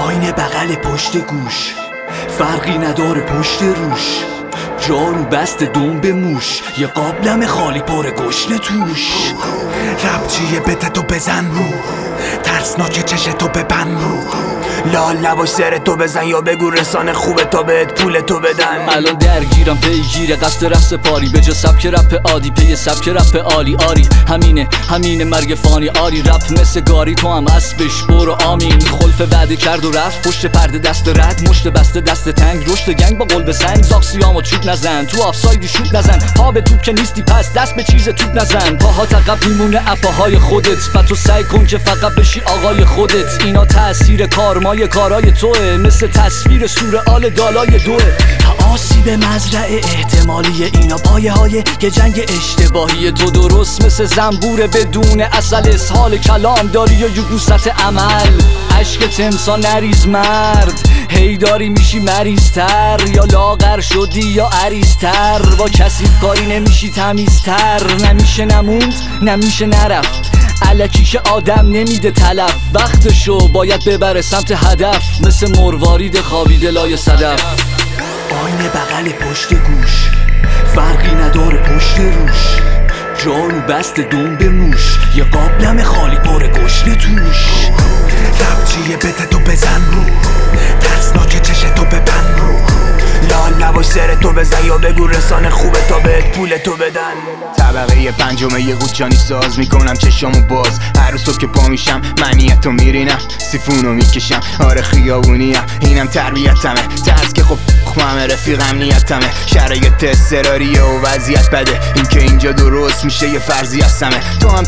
آینه بغل پشت گوش، فرقی نداره پشت روش، جارو بست دون به موش، یه قابلم خالی پر گشنه توش. ربچیه بده تو بزن رو، ترسناکه چشه تو ببند رو، لال نباش سر تو بزن یا بگو رسانه خوبه تا بهت پول تو بدن. الان درگیرم پیگیر قصد رقص پاری، به جا سبک رپ عادی پی سبک رپ عالی. آری همینه مرگ فانی. آری رپ مثل گاری، تو هم اسبش برو آمین. خلف وعده کرد و رفت پشت پرده دست رد، مشت بسته دست تنگ، رشد گنگ با قلب سنگ. زاکسیامو چوب نزن، تو آفسایدی شوت نزن، پا به توپ که نیستی پس دست به چیز توپ نزن. پاها عقب میمونه اپاهای خودت، و تو سعی کن که فقط بشی آقای خودت. اینا تأثیر کارمای کارای توه، مثل تصویر سورئال دالای دوه. آسیب مزرعه احتمالی، اینا پایه های یه جنگ اشتباهی. تو درست مثل زنبور بدون اصل، اسهال کلام داری یا یبوست عمل. عشق تمسا نریز مرد، هی داری میشی مریضتر، یا لاغر شدی یا عریضتر. با کثیف کاری نمیشی تمیزتر، نمیشه نموند نمیشه نرفت، الکی که آدم نمیده تلف. وقتشو باید ببره سمت هدف، مثل مروارید خوابیده لای صدف. آینه بغل پشت گوش، فرقی نداره پشت روش، جارو بست دون به موش، یه قابلم خالی پر گشنه توش. ربچیه بده تو بزن رو، ترسناکه چشه تو ببند رو، لال نباش سر تو بزن یا بگو رسانه خوبه تا بهت پول تو بدن. طبقه پنجمه یه قوچانی ساز میکنم چشامو باز، هر روز صبح که پا میشم منیتو میرینم، سیفونو میکشم. آره خیابونیم اینم تربیتمه، ترس که خب همه رفیقم نیتمه. شرایط اضطراریه و وضعیت بده، این که اینجا درست میشه یه فرضی هستمه. تو هم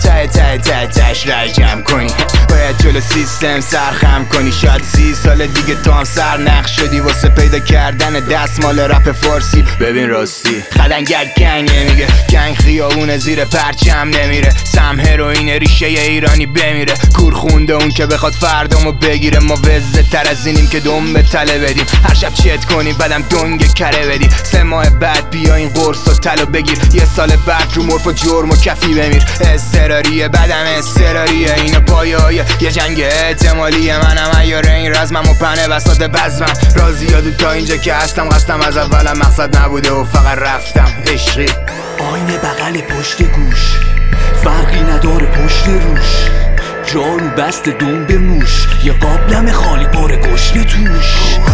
تهش رای جمع کنی، باید جلو سیستم سرخم کنی. شاید 30 سال دیگه تو هم سرنخ شدی واسه پیدا کردن دستمال رپ فارسی. ببین راستی خدنگرد گنگ نمیگه، گنگ خیابون زیر پرچم نمیره. سم هروئین ریشه ایرانی بمیره، کور خونده اون که بخواد فردامو بگیره. ما وزه تر از اینیم که دم به تله بدیم، هر شب چت کنیم بعدم دنگ کره بدیم. 3 ماه بعد بیا این قرص و طلا بگیر، یه سال بعد رو مرف و جرم و کفی بمیر. اضطراریه بدم اضطراریه، اینا پایه‌های یه جنگ احتمالیه. منم عیار این رزمم و پنه بساط بزمم، راضی یادو تا اینجا که هستم. قصدم از اولم مقصد نبوده و فقط رفتم عشقی. آینه بغل پشت گوش، فرقی نداره پشت روش، جارو بست دون به موش، یه قابلم خالی پر گشنه توش.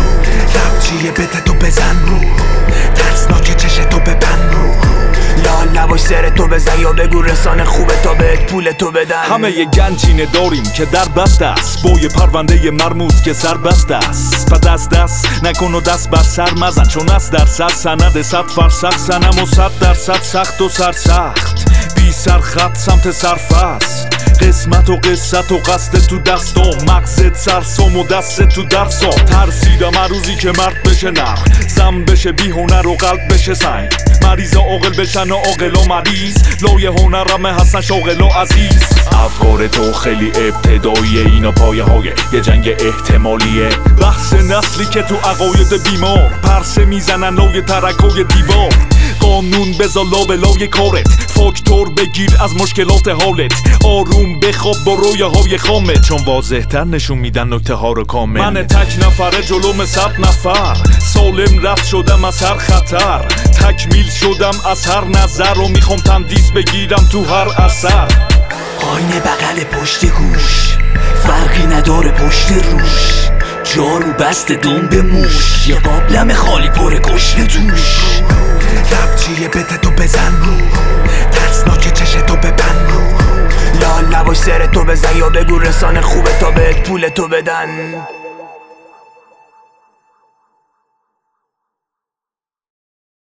ربچیه بده تو بزن رو، ترسناکه چشه تو ببند رو، لال نباش سر تو بزن یا بگو رسانه خوبه تا بهت پول تو بدن. همه یه گنجینه داریم که در بسته است، بوی پرونده مرموز که سر بسته است. و دست نکن و دست بر سر مزن، چون از درصد سند 100 فرسخ سنم و 100% سخت و سرسخت. بی سر خط سمت سرفست، قسمت و قصت و قصد تو دست و مغزت سرسام و دست تو درسا. ترسیدم عروضی که مرد بشه نر، زن بشه بی هنر و قلب بشه سنگ. مریض عاقل بشن و عاقل و مریض، لای هنرمه هستن شاغل و عزیز. افکار تو خیلی ابتداییه، اینا پایه های یه جنگ احتمالیه. بحث نسلی که تو عقاید بیمار پرسه میزنن لای ترکای دیوار. قانون بذار لا لای کارت، فاکتور بگیر از مشکلات حالت. آروم بخواب با رویه های خامه، چون واضح تر نشون میدن نکته ها رو کامل. من تک نفره جلوم 100 نفر، سالم رفت شدم از هر خطر. تکمیل شدم از هر نظر و میخوام تندیس بگیرم تو هر اثر. آینه بغل پشت گوش، فرقی نداره پشت روش، جارو بست دون به موش، یه قابلم خالی پر گشنه توش. ربچیه بده تو بزن رو، ترسناکه چشه تو ببند رو، لال نباش سر تو بزن یا بگو رسانه خوبه تا بهت پول تو بدن.